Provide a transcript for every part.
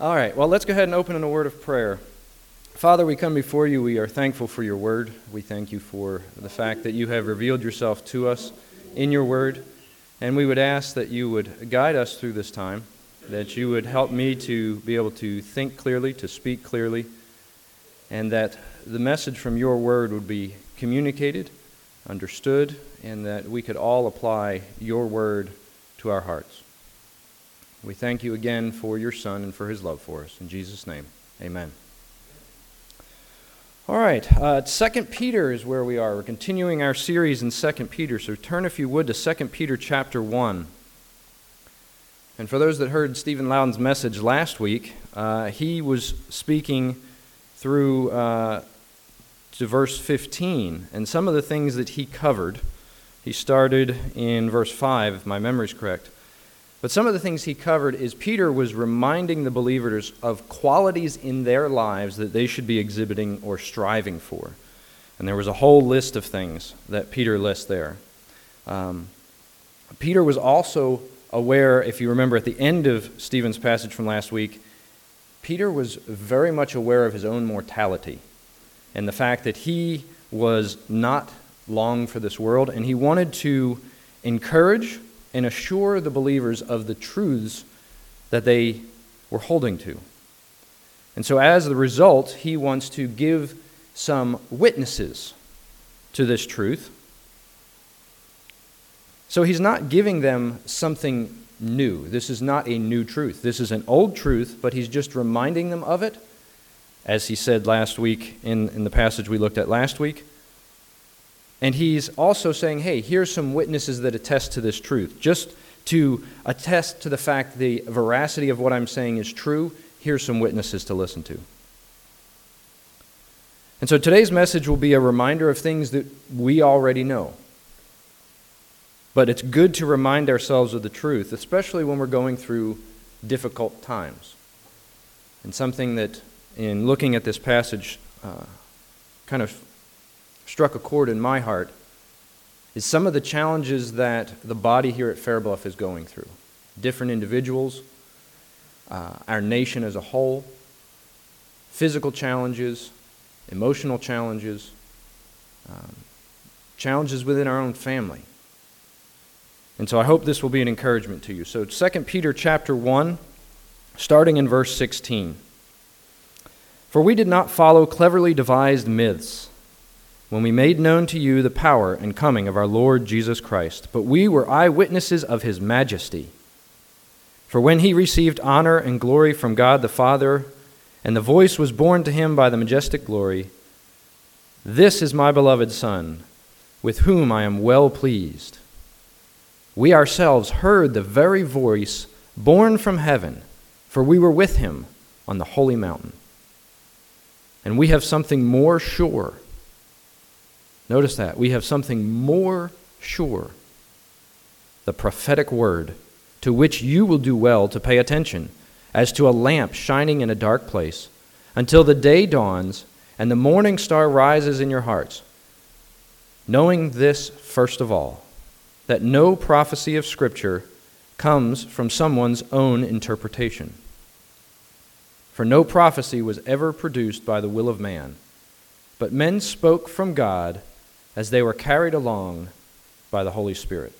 All right, well, let's go ahead and open in a word of prayer. Father, we come before you. We are thankful for your word. We thank you for the fact that you have revealed yourself to us in your word. And we would ask that you would guide us through this time, that you would help me to be able to think clearly, to speak clearly, and that the message from your word would be communicated, understood, and that we could all apply your word to our hearts. We thank you again for your Son and for his love for us. In Jesus' name, amen. All right, 2 Peter is where we are. We're continuing our series in 2 Peter, so turn, if you would, to 2 Peter chapter 1. And for those that heard Stephen Loudon's message last week, he was speaking through to verse 15, and some of the things that he covered. He started in verse 5, if my memory's correct. But some of the things he covered is Peter was reminding the believers of qualities in their lives that they should be exhibiting or striving for. And there was a whole list of things that Peter lists there. Peter was also aware, if you remember at the end of Stephen's passage from last week, Peter was very much aware of his own mortality and the fact that he was not long for this world, and he wanted to encourage and assure the believers of the truths that they were holding to. And so as the result, he wants to give some witnesses to this truth. So he's not giving them something new. This is not a new truth. This is an old truth, but he's just reminding them of it, as he said last week in the passage we looked at last week. And he's also saying, hey, here's some witnesses that attest to this truth. Just to attest to the fact the veracity of what I'm saying is true, here's some witnesses to listen to. And so today's message will be a reminder of things that we already know. But it's good to remind ourselves of the truth, especially when we're going through difficult times. And something that, in looking at this passage, kind of struck a chord in my heart is some of the challenges that the body here at Fairbluff is going through. Different individuals, our nation as a whole, physical challenges, emotional challenges, challenges within our own family. And so I hope this will be an encouragement to you. So 2 Peter chapter 1, starting in verse 16. For we did not follow cleverly devised myths when we made known to you the power and coming of our Lord Jesus Christ, but we were eyewitnesses of his majesty. For when he received honor and glory from God the Father, and the voice was borne to him by the majestic glory, "This is my beloved Son, with whom I am well pleased." We ourselves heard the very voice borne from heaven, for we were with him on the holy mountain. And we have something more sure. Notice that. We have something more sure. The prophetic word, to which you will do well to pay attention, as to a lamp shining in a dark place, until the day dawns and the morning star rises in your hearts. Knowing this, first of all, that no prophecy of Scripture comes from someone's own interpretation. For no prophecy was ever produced by the will of man, but men spoke from God as they were carried along by the Holy Spirit.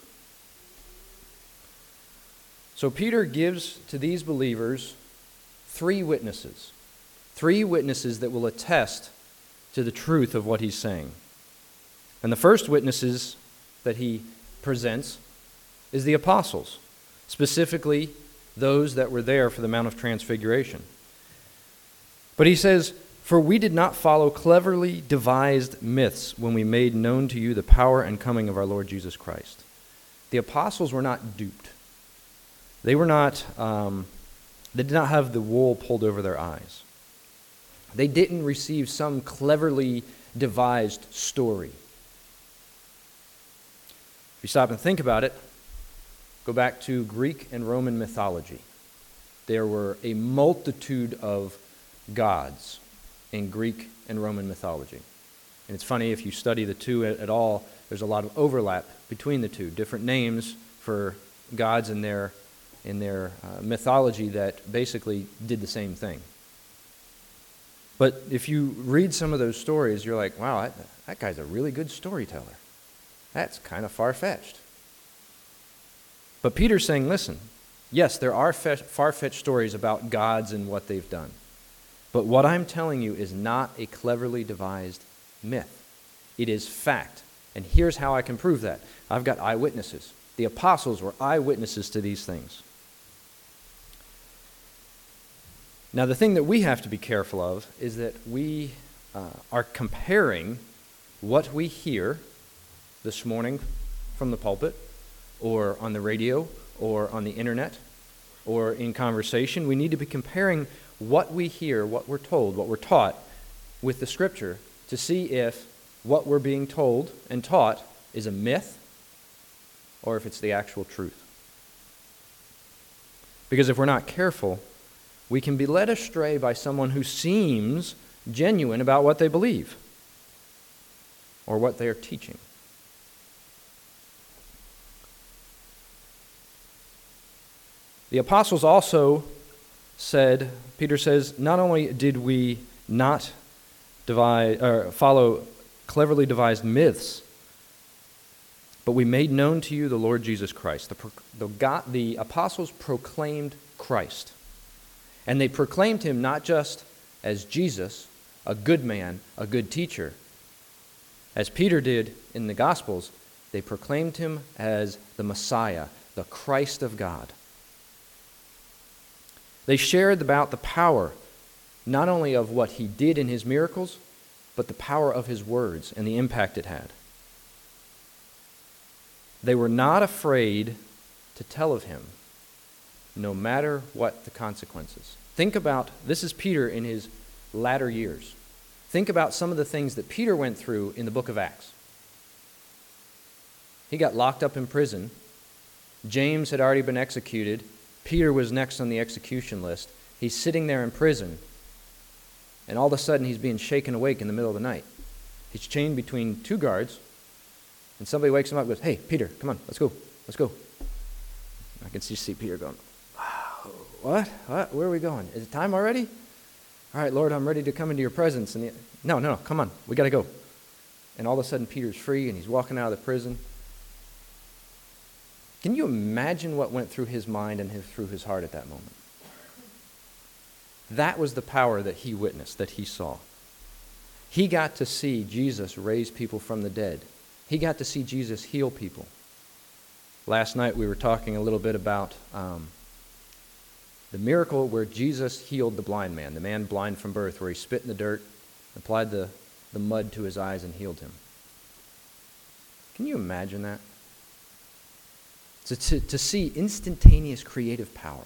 So Peter gives to these believers three witnesses that will attest to the truth of what he's saying. And the first witnesses that he presents is the apostles, specifically those that were there for the Mount of Transfiguration. But he says, for we did not follow cleverly devised myths when we made known to you the power and coming of our Lord Jesus Christ. The apostles were not duped. They were not, they did not have the wool pulled over their eyes. They didn't receive some cleverly devised story. If you stop and think about it, go back to Greek and Roman mythology. There were a multitude of gods in Greek and Roman mythology. And it's funny, if you study the two at all, there's a lot of overlap between the two. Different names for gods and their in their mythology that basically did the same thing. But if you read some of those stories, you're like, wow, that guy's a really good storyteller. That's kind of far-fetched. But Peter's saying, listen, yes, there are far-fetched stories about gods and what they've done. But what I'm telling you is not a cleverly devised myth. It is fact. And here's how I can prove that. I've got eyewitnesses. The apostles were eyewitnesses to these things. Now, the thing that we have to be careful of is that we are comparing what we hear this morning from the pulpit or on the radio or on the internet or in conversation. We need to be comparing what we hear, what we're told, what we're taught with the Scripture to see if what we're being told and taught is a myth or if it's the actual truth. Because if we're not careful, we can be led astray by someone who seems genuine about what they believe or what they are teaching. The apostles also said, Peter says, not only did we not follow cleverly devised myths, but we made known to you the Lord Jesus Christ. The apostles proclaimed Christ. And they proclaimed him not just as Jesus, a good man, a good teacher. As Peter did in the Gospels, they proclaimed him as the Messiah, the Christ of God. They shared about the power, not only of what he did in his miracles, but the power of his words and the impact it had. They were not afraid to tell of him, no matter what the consequences. Think about, this is Peter in his latter years. Think about some of the things that Peter went through in the book of Acts. He got locked up in prison. James had already been executed. Peter was next on the execution list. He's sitting there in prison, and all of a sudden he's being shaken awake in the middle of the night. He's chained between two guards, and somebody wakes him up and goes, "Hey, Peter, come on, let's go. I can just see Peter going, What? Where are we going? Is it time already? All right, Lord, I'm ready to come into your presence. And no, come on, we got to go. And all of a sudden, Peter's free, and he's walking out of the prison. Can you imagine what went through his mind and through his heart at that moment? That was the power that he witnessed, that he saw. He got to see Jesus raise people from the dead. He got to see Jesus heal people. Last night we were talking a little bit about the miracle where Jesus healed the blind man, the man blind from birth, where he spit in the dirt, applied the mud to his eyes and healed him. Can you imagine that? To see instantaneous creative power.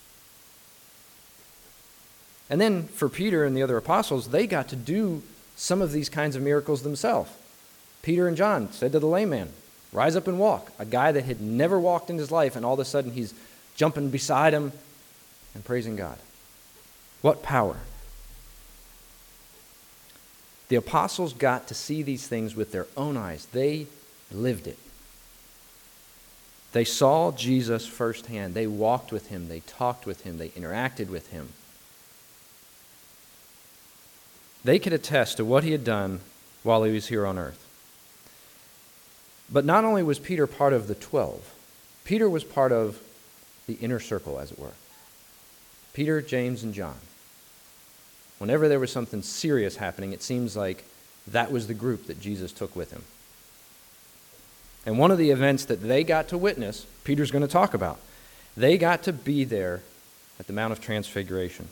And then for Peter and the other apostles, they got to do some of these kinds of miracles themselves. Peter and John said to the lame man, "Rise up and walk." A guy that had never walked in his life, and all of a sudden he's jumping beside him and praising God. What power. The apostles got to see these things with their own eyes. They lived it. They saw Jesus firsthand. They walked with him. They talked with him. They interacted with him. They could attest to what he had done while he was here on earth. But not only was Peter part of the 12, Peter was part of the inner circle, as it were. Peter, James, and John. Whenever there was something serious happening, it seems like that was the group that Jesus took with him. And one of the events that they got to witness, Peter's going to talk about. They got to be there at the Mount of Transfiguration.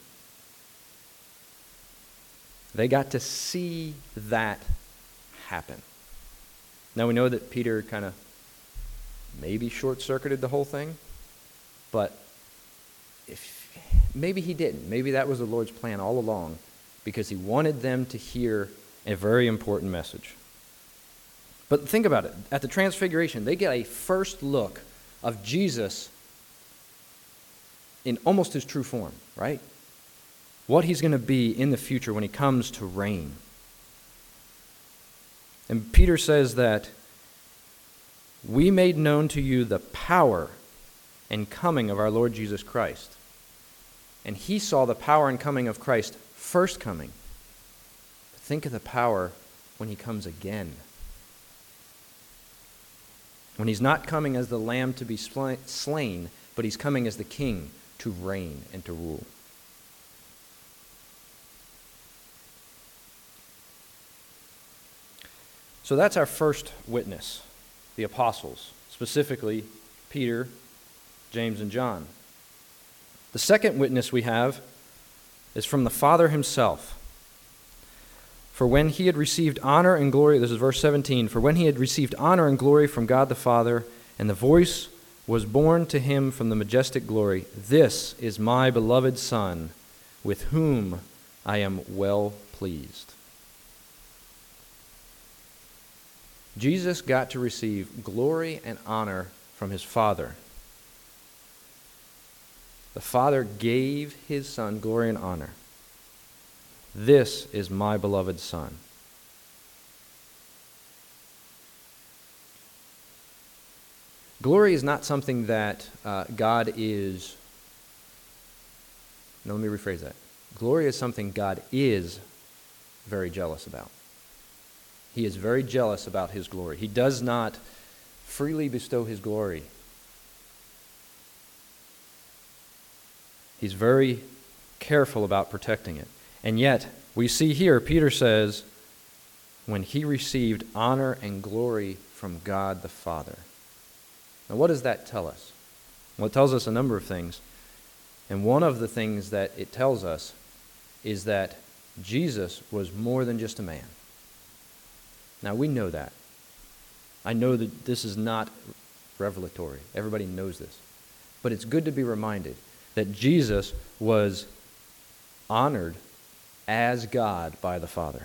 They got to see that happen. Now we know that Peter kind of maybe short-circuited the whole thing, but maybe he didn't. Maybe that was the Lord's plan all along, because he wanted them to hear a very important message. But think about it. At the Transfiguration, they get a first look of Jesus in almost his true form, right? What he's going to be in the future when he comes to reign. And Peter says that we made known to you the power and coming of our Lord Jesus Christ. And he saw the power and coming of Christ first coming. But think of the power when he comes again. When he's not coming as the lamb to be slain, but he's coming as the king to reign and to rule. So that's our first witness, the apostles, specifically Peter, James, and John. The second witness we have is from the Father himself. For when he had received honor and glory, this is verse 17, for when he had received honor and glory from God the Father, and the voice was borne to him from the majestic glory, "This is my beloved Son, with whom I am well pleased." Jesus got to receive glory and honor from his Father. The Father gave his Son glory and honor. This is my beloved Son. Glory is not something that God is... No, let me rephrase that. Glory is something God is very jealous about. He is very jealous about his glory. He does not freely bestow his glory. He's very careful about protecting it. And yet, we see here, Peter says, when he received honor and glory from God the Father. Now, what does that tell us? Well, it tells us a number of things. And one of the things that it tells us is that Jesus was more than just a man. Now, we know that. I know that this is not revelatory. Everybody knows this. But it's good to be reminded that Jesus was honored as God by the Father.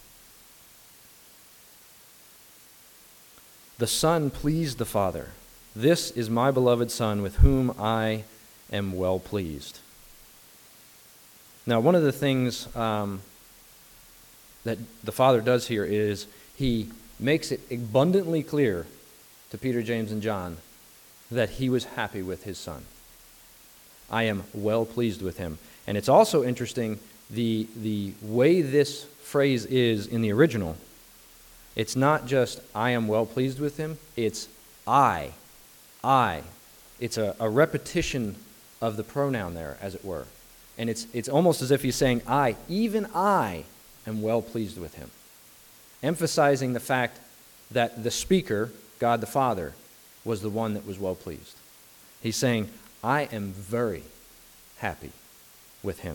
The Son pleased the Father. "This is my beloved Son, with whom I am well pleased." Now, one of the things that the Father does here is he makes it abundantly clear to Peter, James, and John that he was happy with his Son. I am well pleased with him. And it's also interesting, the way this phrase is in the original, it's not just I am well pleased with him, it's I. It's a repetition of the pronoun there, as it were. And it's almost as if he's saying, even I am well pleased with him. Emphasizing the fact that the speaker, God the Father, was the one that was well pleased. He's saying, I am very happy with him.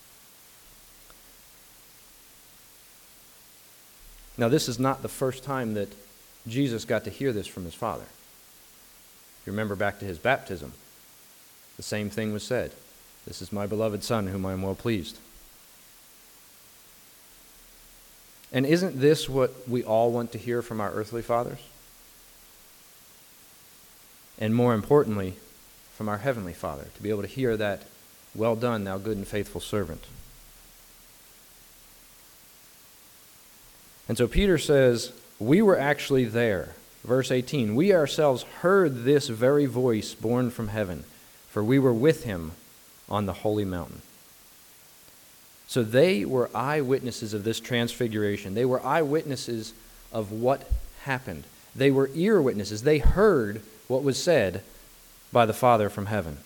Now, this is not the first time that Jesus got to hear this from his Father. If you remember back to his baptism, the same thing was said. This is my beloved Son, whom I am well pleased. And isn't this what we all want to hear from our earthly fathers? And more importantly, from our heavenly Father, to be able to hear that, "Well done, thou good and faithful servant." And so Peter says, we were actually there. Verse 18, "We ourselves heard this very voice borne from heaven, for we were with him on the holy mountain." So they were eyewitnesses of this transfiguration. They were eyewitnesses of what happened. They were ear witnesses. They heard what was said by the Father from heaven.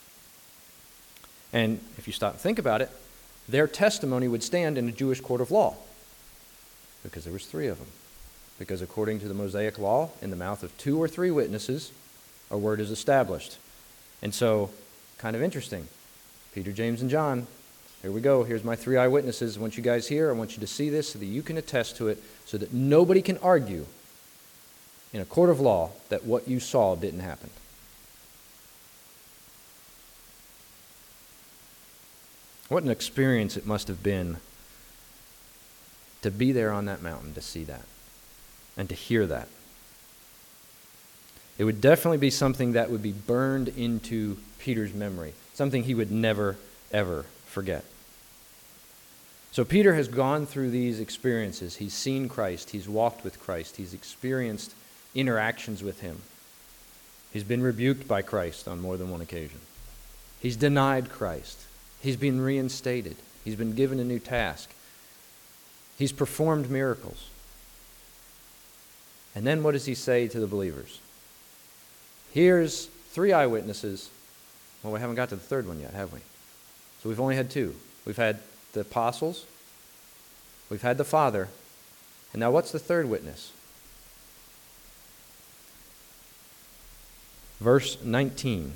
And if you stop and think about it, their testimony would stand in a Jewish court of law, because there was 3 of them. Because according to the Mosaic law, in the mouth of 2 or 3 witnesses, a word is established. And so, kind of interesting. Peter, James, and John, here we go. Here's my 3 eyewitnesses. I want you guys here. I want you to see this so that you can attest to it, so that nobody can argue in a court of law that what you saw didn't happen. What an experience it must have been to be there on that mountain, to see that, and to hear that. It would definitely be something that would be burned into Peter's memory, something he would never, ever forget. So Peter has gone through these experiences. He's seen Christ. He's walked with Christ. He's experienced interactions with him. He's been rebuked by Christ on more than one occasion. He's denied Christ. He's been reinstated. He's been given a new task. He's performed miracles. And then what does he say to the believers? Here's 3 eyewitnesses. Well, we haven't got to the third one yet, have we? So we've only had 2. We've had the apostles. We've had the Father. And now what's the third witness? Verse 19.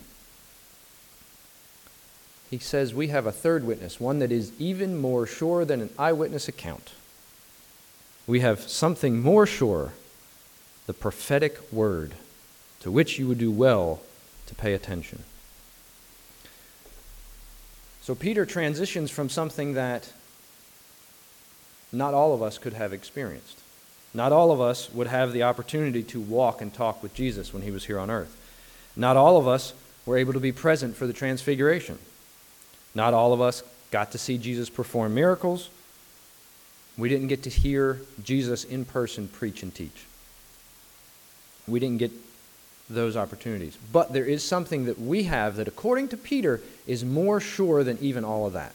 He says we have a third witness, one that is even more sure than an eyewitness account. We have something more sure, the prophetic word, to which you would do well to pay attention. So Peter transitions from something that not all of us could have experienced. Not all of us would have the opportunity to walk and talk with Jesus when he was here on earth. Not all of us were able to be present for the transfiguration. Not all of us got to see Jesus perform miracles. We didn't get to hear Jesus in person preach and teach. We didn't get those opportunities. But there is something that we have that, according to Peter, is more sure than even all of that.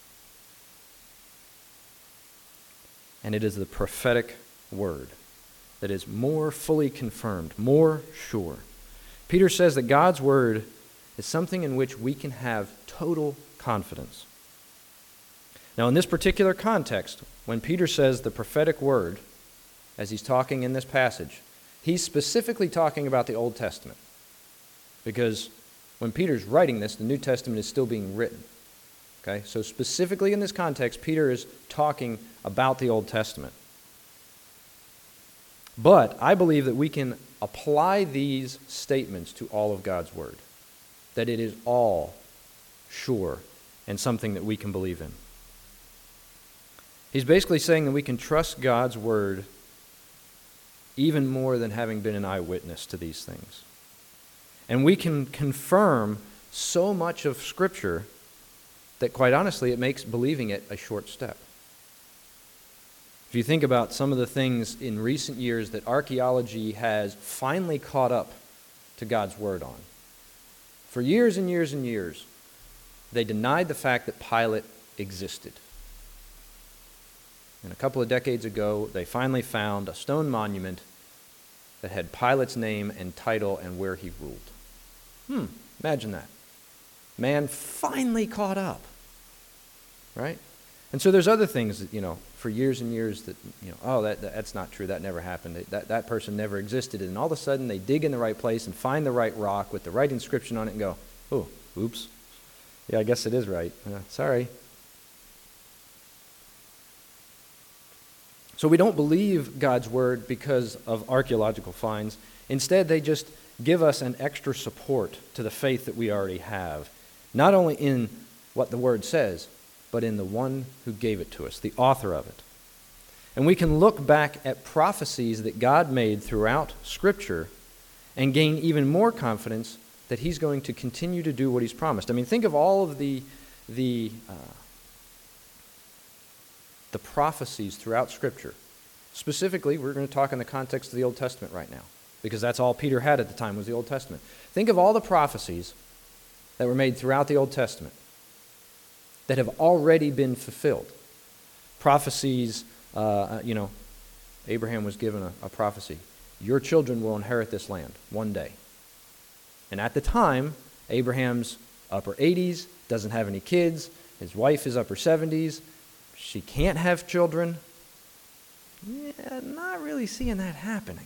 And it is the prophetic word that is more fully confirmed, more sure. Peter says that God's word is something in which we can have total confidence. Now, in this particular context, when Peter says the prophetic word, as he's talking in this passage, he's specifically talking about the Old Testament. Because when Peter's writing this, the New Testament is still being written. Okay? So specifically in this context, Peter is talking about the Old Testament. But I believe that we can apply these statements to all of God's word. That it is all sure and something that we can believe in. He's basically saying that we can trust God's word even more than having been an eyewitness to these things. And we can confirm so much of Scripture that, quite honestly, it makes believing it a short step. If you think about some of the things in recent years that archaeology has finally caught up to God's word on. For years and years and years, they denied the fact that Pilate existed. And a couple of decades ago, they finally found a stone monument that had Pilate's name and title and where he ruled. Imagine that. Man finally caught up. Right? And so there's other things that, for years and years that, that's not true. That never happened. That person never existed. And all of a sudden they dig in the right place and find the right rock with the right inscription on it and go, oh, oops. Yeah, I guess it is right. Sorry. So we don't believe God's word because of archaeological finds. Instead, they just give us an extra support to the faith that we already have. Not only in what the word says, but in the one who gave it to us, the author of it. And we can look back at prophecies that God made throughout Scripture and gain even more confidence that he's going to continue to do what he's promised. I mean, think of all of the prophecies throughout Scripture. Specifically, we're going to talk in the context of the Old Testament right now, because that's all Peter had at the time was the Old Testament. Think of all the prophecies that were made throughout the Old Testament that have already been fulfilled. Prophecies, Abraham was given a prophecy. Your children will inherit this land one day. And at the time, Abraham's upper 80s, doesn't have any kids. His wife is upper 70s. She can't have children. Yeah, not really seeing that happening.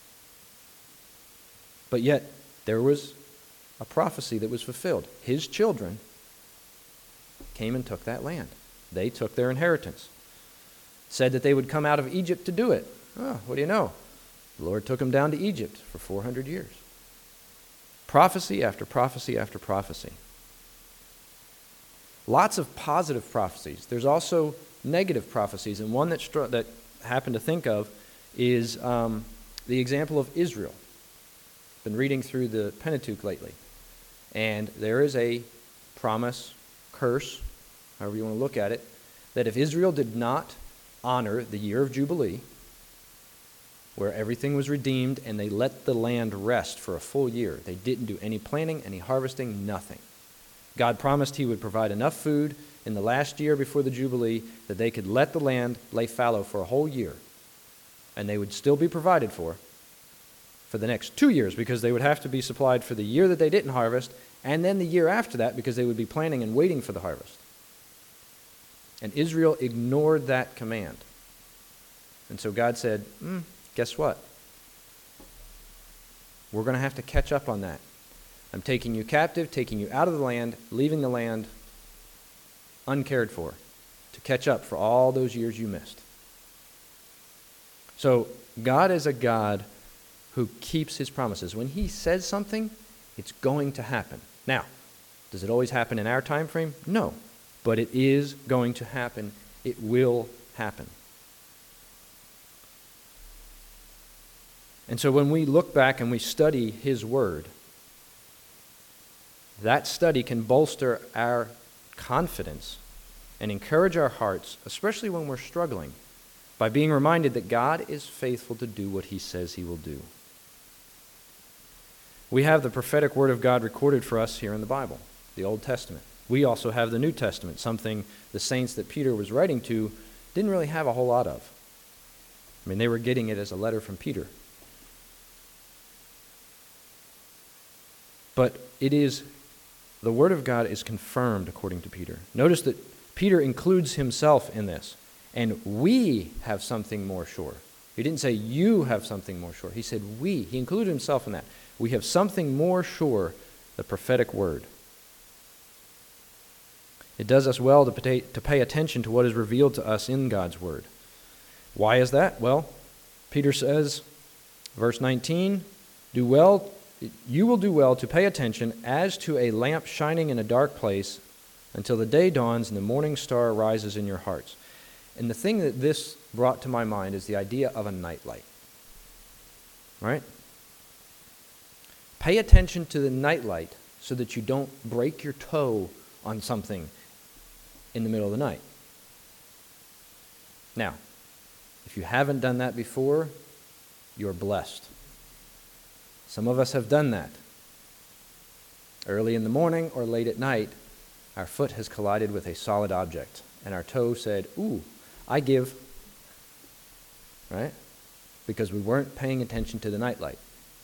But yet, there was a prophecy that was fulfilled. His children came and took that land. They took their inheritance. Said that they would come out of Egypt to do it. Oh, what do you know? The Lord took them down to Egypt for 400 years. Prophecy after prophecy after prophecy. Lots of positive prophecies. There's also negative prophecies, and one that I happen to think of is the example of Israel. Been reading through the Pentateuch lately, and there is a promise, curse, however you want to look at it, that if Israel did not honor the year of Jubilee, where everything was redeemed and they let the land rest for a full year. They didn't do any planting, any harvesting, nothing. God promised he would provide enough food in the last year before the Jubilee that they could let the land lay fallow for a whole year, and they would still be provided for the next 2 years, because they would have to be supplied for the year that they didn't harvest, and then the year after that, because they would be planting and waiting for the harvest. And Israel ignored that command. And so God said, guess what? We're going to have to catch up on that. I'm taking you captive, taking you out of the land, leaving the land uncared for, to catch up for all those years you missed. So God is a God who keeps his promises. When he says something, it's going to happen. Now, does it always happen in our time frame? No. But it is going to happen. It will happen. And so when we look back and we study his word, that study can bolster our confidence and encourage our hearts, especially when we're struggling, by being reminded that God is faithful to do what he says he will do. We have the prophetic word of God recorded for us here in the Bible, the Old Testament. We also have the New Testament, something the saints that Peter was writing to didn't really have a whole lot of. I mean, they were getting it as a letter from Peter. But the word of God is confirmed according to Peter. Notice that Peter includes himself in this. And we have something more sure. He didn't say you have something more sure. He said we. He included himself in that. We have something more sure, the prophetic word. It does us well to pay attention to what is revealed to us in God's word. Why is that? Well, Peter says, verse 19, you will do well to pay attention as to a lamp shining in a dark place until the day dawns and the morning star rises in your hearts. And the thing that this brought to my mind is the idea of a nightlight. Right? Pay attention to the nightlight so that you don't break your toe on something in the middle of the night. Now, if you haven't done that before, you're blessed. Some of us have done that. Early in the morning or late at night, our foot has collided with a solid object, and our toe said, ooh, I give. Right? Because we weren't paying attention to the nightlight.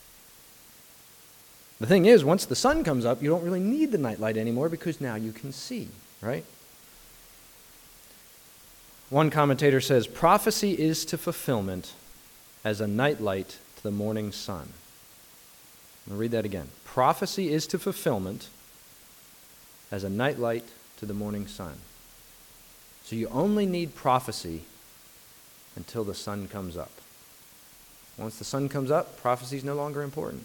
The thing is, once the sun comes up, you don't really need the nightlight anymore because now you can see, right? One commentator says, prophecy is to fulfillment as a nightlight to the morning sun. I'll read that again. Prophecy is to fulfillment as a nightlight to the morning sun. So you only need prophecy until the sun comes up. Once the sun comes up, prophecy is no longer important.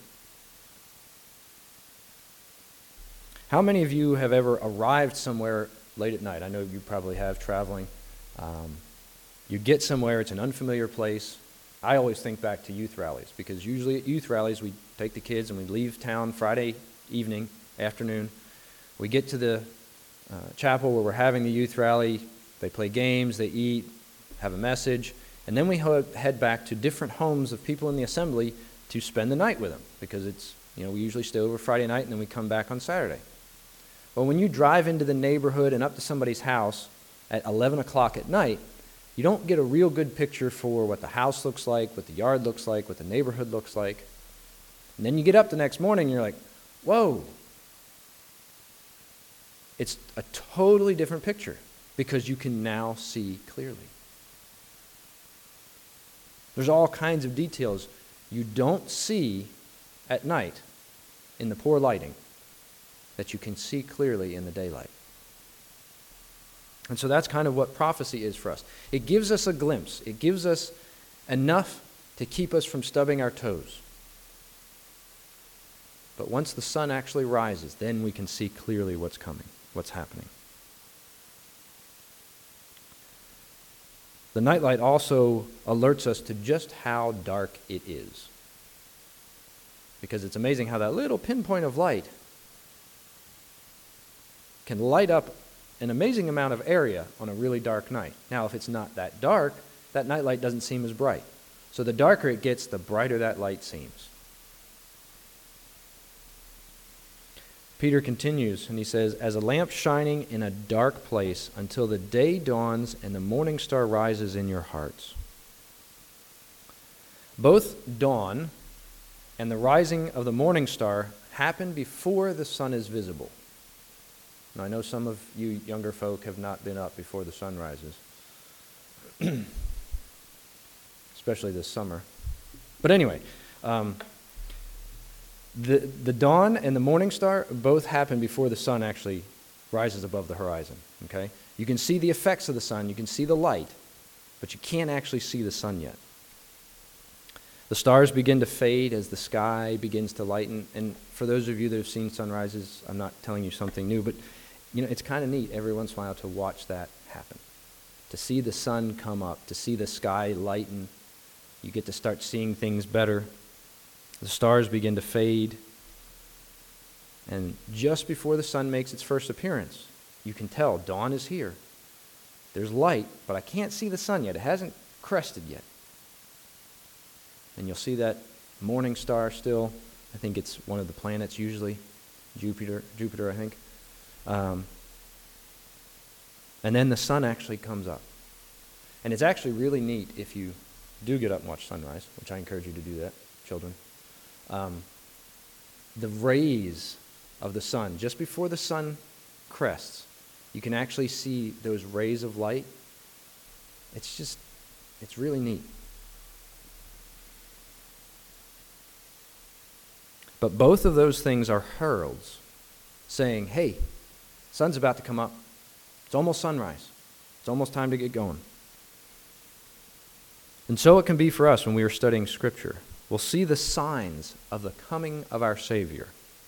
How many of you have ever arrived somewhere late at night? I know you probably have, traveling. You get somewhere, it's an unfamiliar place. I always think back to youth rallies, because usually at youth rallies we take the kids and we leave town Friday evening, afternoon. We get to the chapel where we're having the youth rally. They play games, they eat, have a message, and then we head back to different homes of people in the assembly to spend the night with them, because it's, we usually stay over Friday night and then we come back on Saturday. Well, when you drive into the neighborhood and up to somebody's house at 11 o'clock at night, you don't get a real good picture for what the house looks like, what the yard looks like, what the neighborhood looks like. And then you get up the next morning and you're like, whoa. It's a totally different picture because you can now see clearly. There's all kinds of details you don't see at night in the poor lighting that you can see clearly in the daylight. And so that's kind of what prophecy is for us. It gives us a glimpse. It gives us enough to keep us from stubbing our toes. But once the sun actually rises, then we can see clearly what's coming, what's happening. The nightlight also alerts us to just how dark it is. Because it's amazing how that little pinpoint of light can light up an amazing amount of area on a really dark night. Now, if it's not that dark, that nightlight doesn't seem as bright. So the darker it gets, the brighter that light seems. Peter continues, and he says, as a lamp shining in a dark place until the day dawns and the morning star rises in your hearts. Both dawn and the rising of the morning star happen before the sun is visible. Now, I know some of you younger folk have not been up before the sun rises, especially this summer. But anyway, the dawn and the morning star both happen before the sun actually rises above the horizon. Okay, you can see the effects of the sun, you can see the light, but you can't actually see the sun yet. The stars begin to fade as the sky begins to lighten. And for those of you that have seen sunrises, I'm not telling you something new, but it's kind of neat every once in a while to watch that happen. To see the sun come up, to see the sky lighten. You get to start seeing things better. The stars begin to fade. And just before the sun makes its first appearance, you can tell dawn is here. There's light, but I can't see the sun yet. It hasn't crested yet. And you'll see that morning star still. I think it's one of the planets usually. Jupiter, I think. And then the sun actually comes up. And it's actually really neat if you do get up and watch sunrise, which I encourage you to do that, children. The rays of the sun, just before the sun crests, you can actually see those rays of light. It's really neat. But both of those things are heralds saying, hey, sun's about to come up. It's almost sunrise. It's almost time to get going. And so it can be for us when we are studying Scripture. We'll see the signs of the coming of our Savior.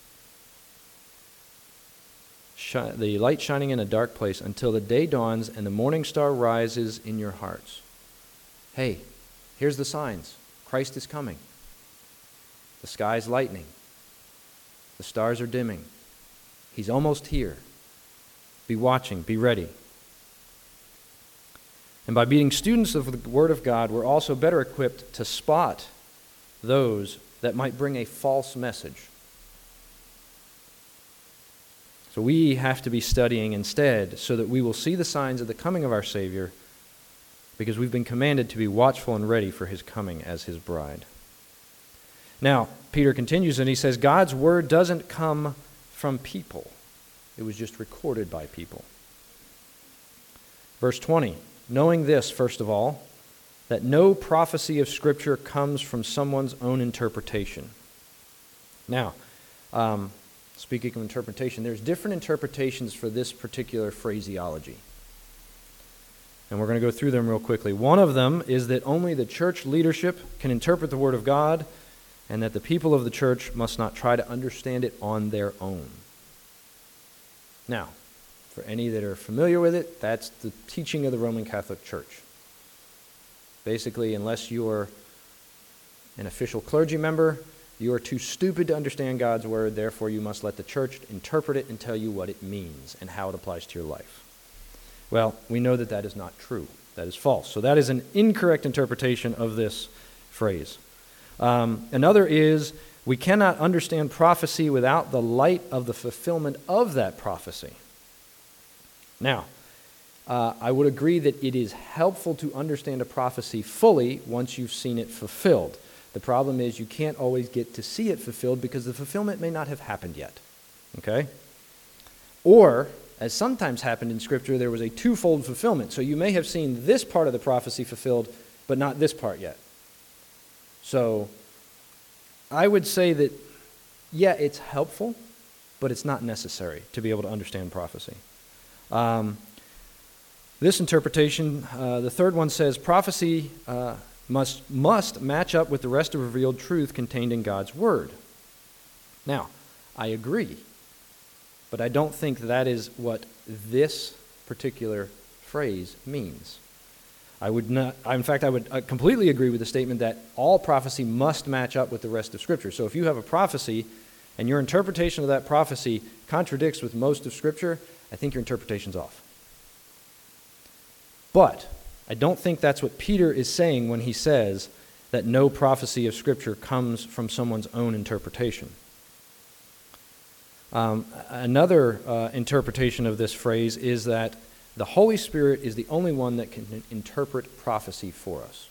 The light shining in a dark place until the day dawns and the morning star rises in your hearts. Hey, here's the signs. Christ is coming. The sky's lightening. The stars are dimming. He's almost here. Be watching. Be ready. And by being students of the Word of God, we're also better equipped to spot those that might bring a false message. So we have to be studying instead so that we will see the signs of the coming of our Savior, because we've been commanded to be watchful and ready for His coming as His bride. Now, Peter continues and he says, God's Word doesn't come from people. It was just recorded by people. Verse 20, knowing this, first of all, that no prophecy of Scripture comes from someone's own interpretation. Now, speaking of interpretation, there's different interpretations for this particular phraseology. And we're going to go through them real quickly. One of them is that only the church leadership can interpret the Word of God, and that the people of the church must not try to understand it on their own. Now, for any that are familiar with it, that's the teaching of the Roman Catholic Church. Basically, unless you're an official clergy member, you are too stupid to understand God's Word, therefore you must let the church interpret it and tell you what it means and how it applies to your life. Well, we know that that is not true. That is false. So that is an incorrect interpretation of this phrase. Another is, we cannot understand prophecy without the light of the fulfillment of that prophecy. Now, I would agree that it is helpful to understand a prophecy fully once you've seen it fulfilled. The problem is you can't always get to see it fulfilled because the fulfillment may not have happened yet. Okay? Or, as sometimes happened in Scripture, there was a twofold fulfillment. So you may have seen this part of the prophecy fulfilled, but not this part yet. So, I would say that, yeah, it's helpful, but it's not necessary to be able to understand prophecy. This interpretation, the third one says, prophecy must match up with the rest of revealed truth contained in God's Word. Now, I agree, but I don't think that is what this particular phrase means. I would completely agree with the statement that all prophecy must match up with the rest of Scripture. So if you have a prophecy and your interpretation of that prophecy contradicts with most of Scripture, I think your interpretation's off. But I don't think that's what Peter is saying when he says that no prophecy of Scripture comes from someone's own interpretation. Another interpretation of this phrase is that the Holy Spirit is the only one that can interpret prophecy for us.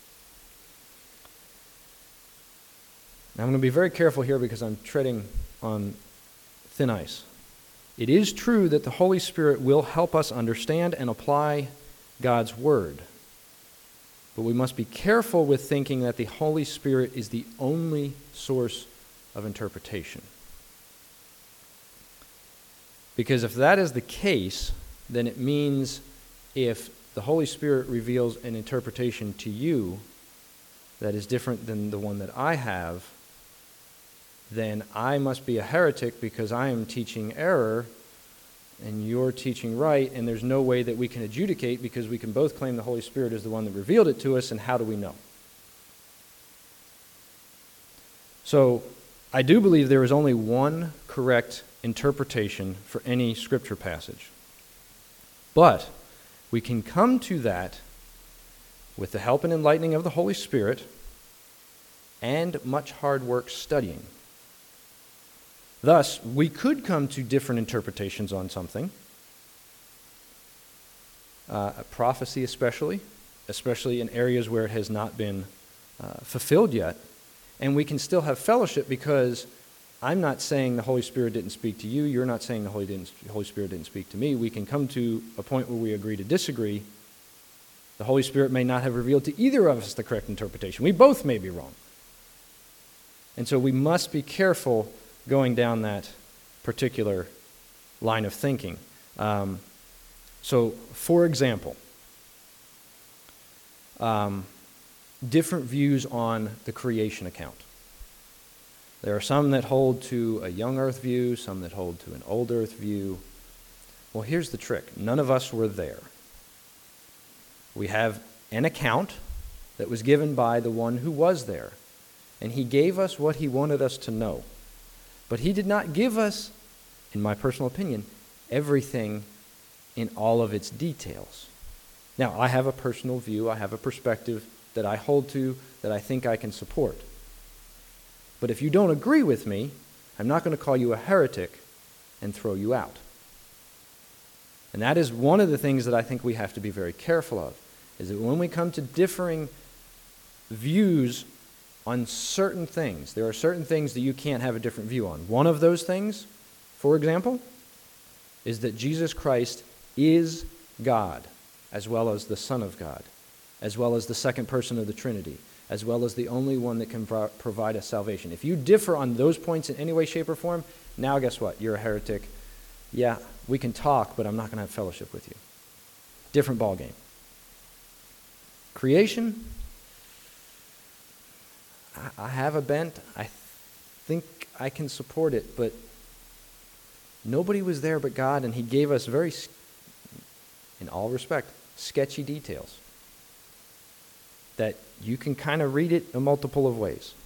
Now, I'm going to be very careful here because I'm treading on thin ice. It is true that the Holy Spirit will help us understand and apply God's Word. But we must be careful with thinking that the Holy Spirit is the only source of interpretation. Because if that is the case, then it means if the Holy Spirit reveals an interpretation to you that is different than the one that I have, then I must be a heretic because I am teaching error and you're teaching right, and there's no way that we can adjudicate because we can both claim the Holy Spirit is the one that revealed it to us, and how do we know? So I do believe there is only one correct interpretation for any Scripture passage. But we can come to that with the help and enlightening of the Holy Spirit and much hard work studying. Thus, we could come to different interpretations on something, prophecy especially in areas where it has not been fulfilled yet, and we can still have fellowship because I'm not saying the Holy Spirit didn't speak to you, you're not saying the Holy Spirit didn't speak to me. We can come to a point where we agree to disagree. The Holy Spirit may not have revealed to either of us the correct interpretation. We both may be wrong. And so we must be careful going down that particular line of thinking. So, for example, different views on the creation account. There are some that hold to a young earth view, some that hold to an old earth view. Well, here's the trick. None of us were there. We have an account that was given by the one who was there, and he gave us what he wanted us to know. But he did not give us, in my personal opinion, everything in all of its details. Now, I have a personal view, I have a perspective that I hold to, that I think I can support. But if you don't agree with me, I'm not going to call you a heretic and throw you out. And that is one of the things that I think we have to be very careful of, is that when we come to differing views on certain things, there are certain things that you can't have a different view on. One of those things, for example, is that Jesus Christ is God, as well as the Son of God, as well as the second person of the Trinity, as well as the only one that can provide us salvation. If you differ on those points in any way, shape, or form, now guess what? You're a heretic. Yeah, we can talk, but I'm not going to have fellowship with you. Different ballgame. Creation, I have a bent. I think I can support it, but nobody was there but God, and he gave us very, in all respect, sketchy details that you can kind of read it a multiple of ways.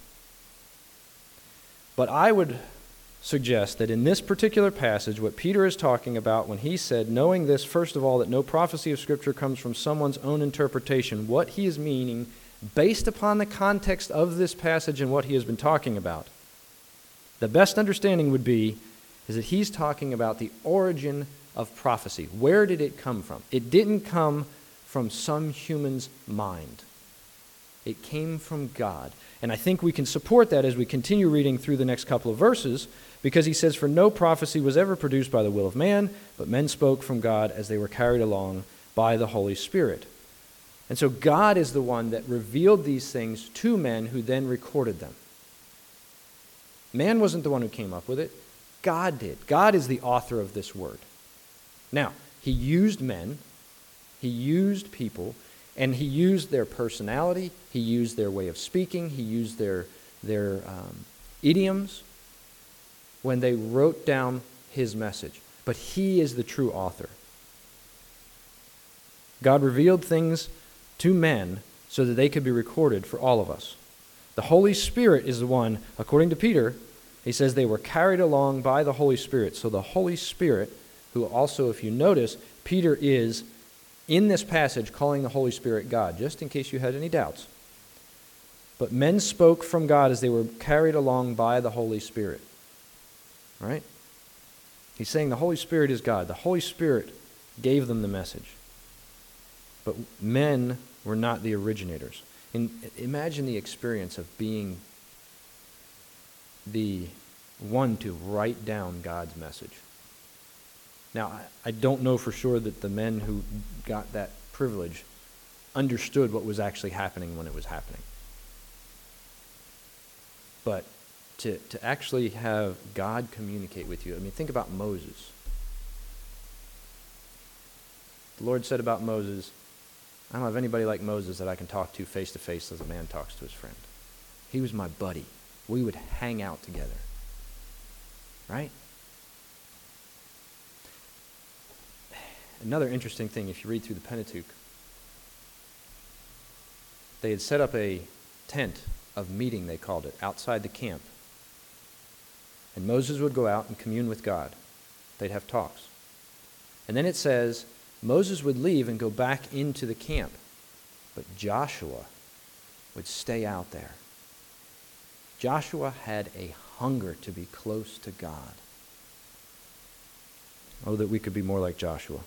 But I would suggest that in this particular passage, what Peter is talking about when he said, knowing this, first of all, that no prophecy of Scripture comes from someone's own interpretation, what he is meaning, based upon the context of this passage and what he has been talking about, the best understanding would be is that he's talking about the origin of prophecy. Where did it come from? It didn't come from some human's mind. It came from God. And I think we can support that as we continue reading through the next couple of verses, because he says, for no prophecy was ever produced by the will of man, but men spoke from God as they were carried along by the Holy Spirit. And so God is the one that revealed these things to men who then recorded them. Man wasn't the one who came up with it. God did. God is the author of this word. Now, he used men, he used people, and he used their personality, he used their way of speaking, he used their idioms when they wrote down his message. But he is the true author. God revealed things to men so that they could be recorded for all of us. The Holy Spirit is the one, according to Peter, he says they were carried along by the Holy Spirit. So the Holy Spirit, who also, if you notice, Peter is, in this passage, calling the Holy Spirit God, just in case you had any doubts. but men spoke from God as they were carried along by the Holy Spirit. Right? He's saying the Holy Spirit is God. The Holy Spirit gave them the message. But men were not the originators. And imagine the experience of being the one to write down God's message. Now, I don't know for sure that the men who got that privilege understood what was actually happening when it was happening. But to actually have God communicate with you, I mean, think about Moses. The Lord said about Moses, I don't have anybody like Moses that I can talk to face as a man talks to his friend. He was my buddy. We would hang out together. Right? Another interesting thing, if you read through the Pentateuch, they had set up a tent of meeting, they called it, outside the camp. And Moses would go out and commune with God. They'd have talks. And then it says, Moses would leave and go back into the camp, but Joshua would stay out there. Joshua had a hunger to be close to God. Oh, that we could be more like Joshua.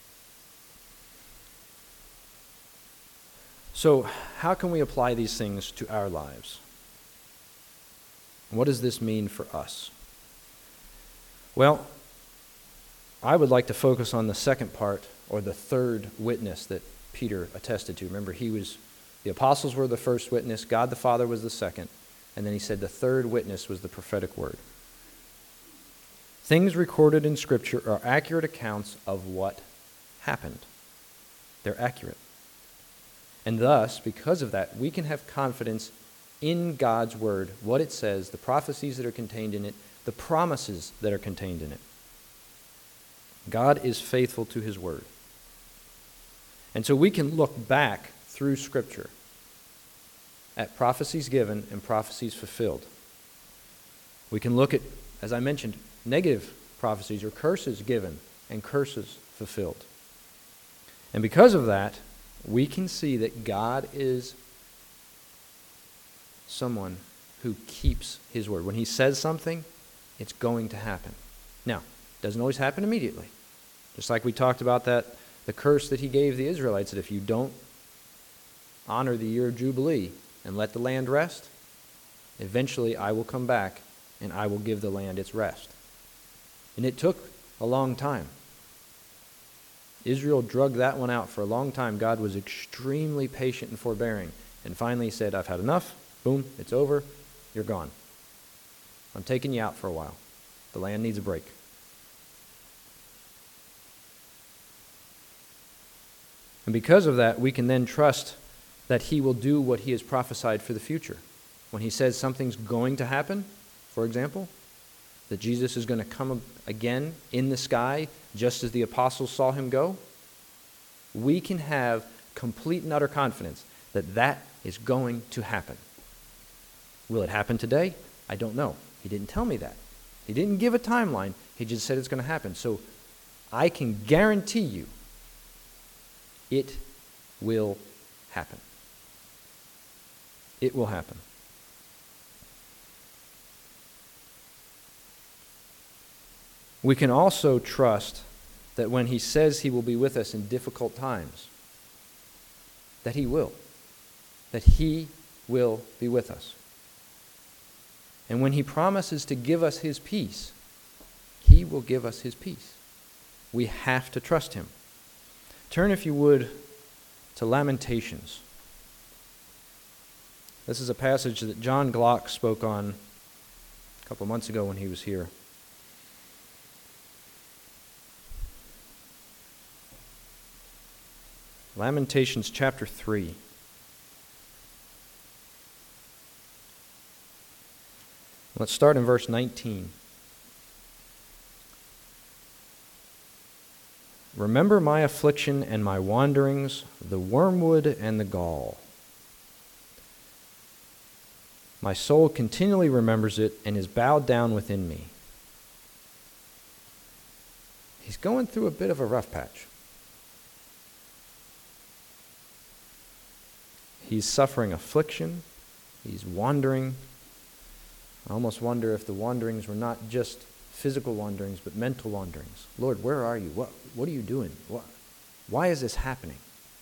So, how can we apply these things to our lives? What does this mean for us? Well, I would like to focus on the second part, or the third witness that Peter attested to. Remember, the apostles were the first witness, God the Father was the second, and then he said the third witness was the prophetic word. Things recorded in Scripture are accurate accounts of what happened. They're accurate. And thus, because of that, we can have confidence in God's word, what it says, the prophecies that are contained in it, the promises that are contained in it. God is faithful to his word. And so we can look back through Scripture at prophecies given and prophecies fulfilled. We can look at, as I mentioned, negative prophecies or curses given and curses fulfilled. And because of that, we can see that God is someone who keeps his word. When he says something, it's going to happen. Now, it doesn't always happen immediately. Just like we talked about that, the curse that he gave the Israelites, that if you don't honor the year of Jubilee and let the land rest, eventually I will come back and I will give the land its rest. And it took a long time. Israel drug that one out for a long time. God was extremely patient and forbearing. And finally he said, I've had enough. Boom, it's over. You're gone. I'm taking you out for a while. The land needs a break. And because of that, we can then trust that he will do what he has prophesied for the future. When he says something's going to happen, for example, that Jesus is going to come again in the sky, just as the apostles saw him go, we can have complete and utter confidence that that is going to happen. Will it happen today? I don't know. He didn't tell me that. He didn't give a timeline. He just said it's going to happen. So I can guarantee you it will happen. It will happen. We can also trust that when he says he will be with us in difficult times, that he will. That he will be with us. And when he promises to give us his peace, he will give us his peace. We have to trust him. Turn, if you would, to Lamentations. This is a passage that John Glock spoke on a couple months ago when he was here. Lamentations chapter 3. Let's start in verse 19. Remember my affliction and my wanderings, the wormwood and the gall. My soul continually remembers it and is bowed down within me. He's going through a bit of a rough patch. He's suffering affliction, He's wandering. I almost wonder if the wanderings were not just physical wanderings, but mental wanderings. Lord, where are you? What are you doing? Why is this happening?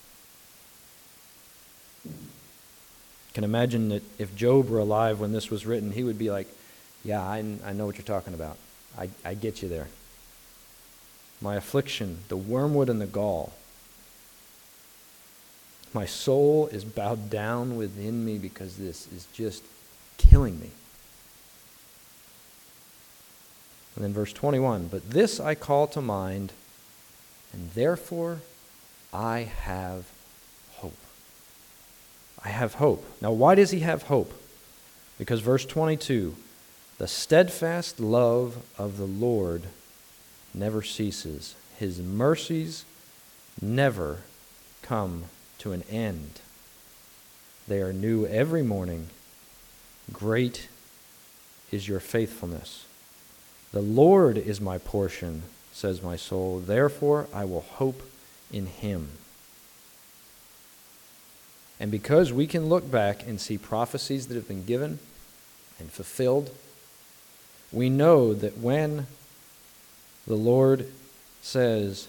I can imagine that if Job were alive when this was written, he would be like, yeah, I know what you're talking about. I get you there. My affliction, the wormwood and the gall. My soul is bowed down within me because this is just killing me. And then verse 21, but this I call to mind, and therefore I have hope. I have hope. Now, why does he have hope? Because verse 22, the steadfast love of the Lord never ceases. His mercies never come to an end. They are new every morning. Great is your faithfulness. The Lord is my portion, says my soul. Therefore I will hope in him. And because we can look back and see prophecies that have been given and fulfilled, we know that when the Lord says,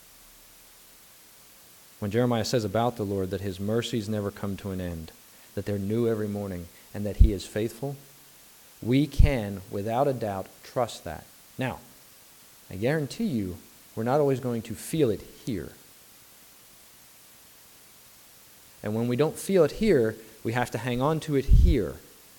when Jeremiah says about the Lord that his mercies never come to an end, that they're new every morning, and that he is faithful, we can, without a doubt, trust that. Now, I guarantee you, we're not always going to feel it here. And when we don't feel it here, we have to hang on to it here.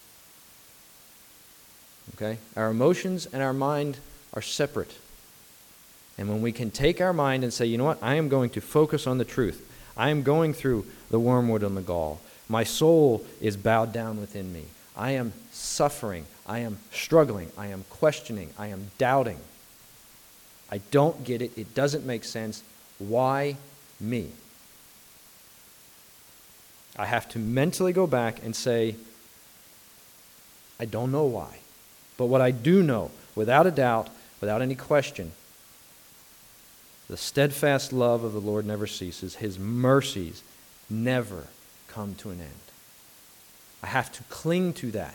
Okay? Our emotions and our mind are separate. And when we can take our mind and say, you know what, I am going to focus on the truth. I am going through the wormwood and the gall. My soul is bowed down within me. I am suffering. I am struggling. I am questioning. I am doubting. I don't get it. It doesn't make sense. Why me? I have to mentally go back and say, I don't know why. But what I do know, without a doubt, without any question, the steadfast love of the Lord never ceases. His mercies never come to an end. I have to cling to that.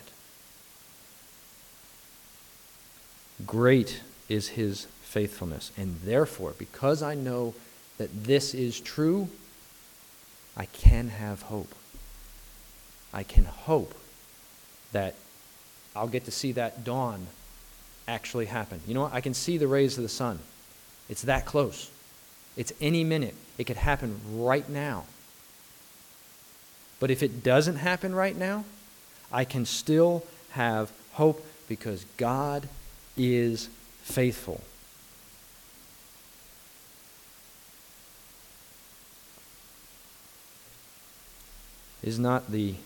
Great is his faithfulness. And therefore, because I know that this is true, I can have hope. I can hope that I'll get to see that dawn actually happen. You know what? I can see the rays of the sun. It's that close. It's any minute. It could happen right now. But if it doesn't happen right now, I can still have hope because God is faithful. Is not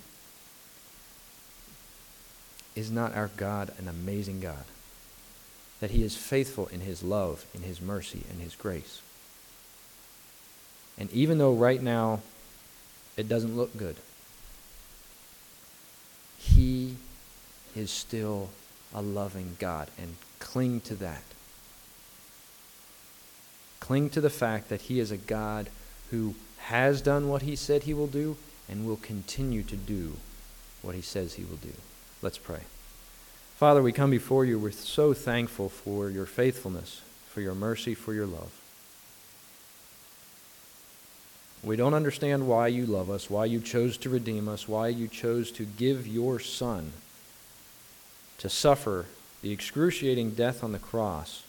our God an amazing God? That he is faithful in his love, in his mercy, and his grace. And even though right now it doesn't look good, he is still a loving God, and cling to that. Cling to the fact that he is a God who has done what he said he will do and will continue to do what he says he will do. Let's pray. Father, we come before you. We're so thankful for your faithfulness, for your mercy, for your love. We don't understand why you love us, why you chose to redeem us, why you chose to give your Son to suffer the excruciating death on the cross,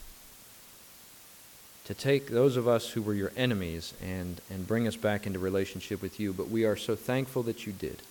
to take those of us who were your enemies and bring us back into relationship with you. But we are so thankful that you did.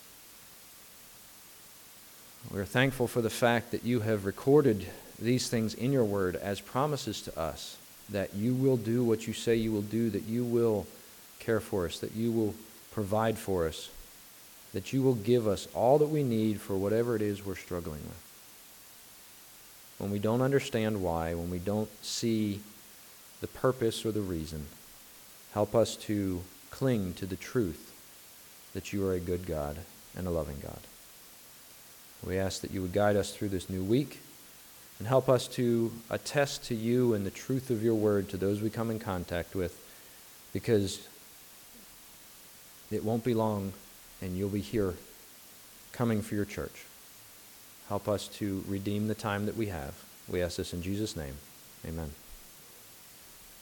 We are thankful for the fact that you have recorded these things in your word as promises to us, that you will do what you say you will do, that you will care for us, that you will provide for us, that you will give us all that we need for whatever it is we're struggling with. When we don't understand why, when we don't see the purpose or the reason, help us to cling to the truth that you are a good God and a loving God. We ask that you would guide us through this new week and help us to attest to you and the truth of your word to those we come in contact with, because it won't be long and you'll be here coming for your church. Help us to redeem the time that we have. We ask this in Jesus' name. Amen.